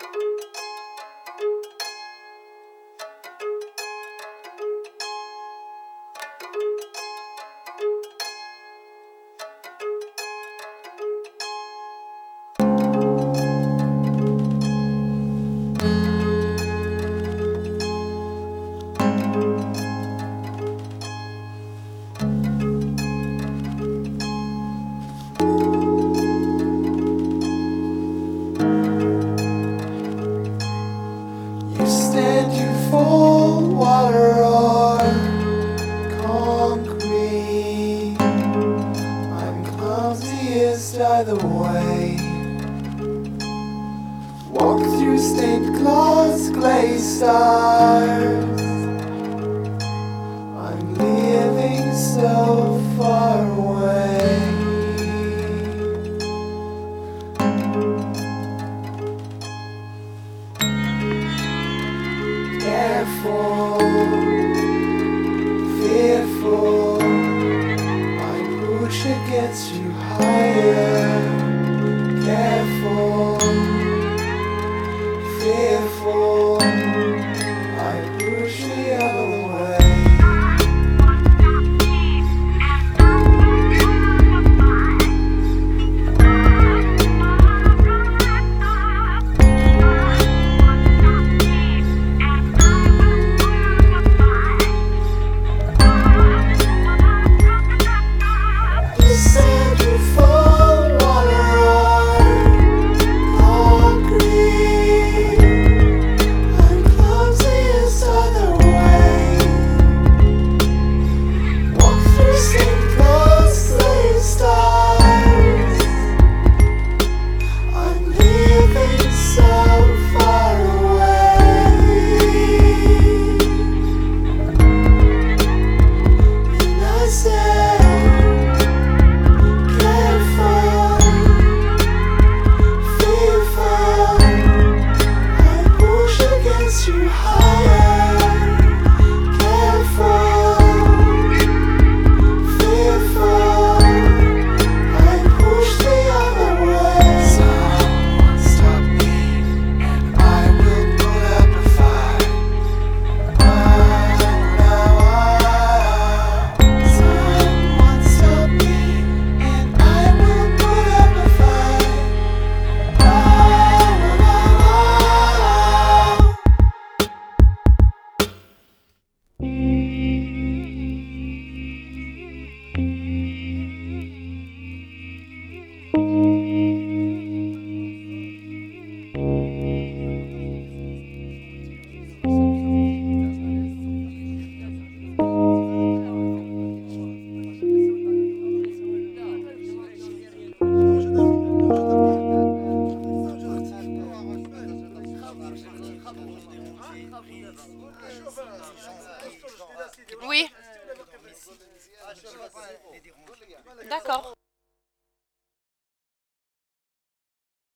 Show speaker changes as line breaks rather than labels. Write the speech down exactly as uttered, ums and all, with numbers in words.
You stand, you fall, water or concrete. I'm clumsiest either way. Walk through stained glass, glazed stars. I'm living so far away. Careful, fearful, I push against you higher. Careful, fearful, I push the other way. You said you fall, water or concrete. I'm clumsiest either way. Walk through stained glass, glazed stars. I'm living so far away. And I said, careful, fearful, I push against you higher. Careful, fearful, I push the other way. Someone stop me, and I will put up a fight. Someone stop me, and I will put up a fight.
Oui. D'accord.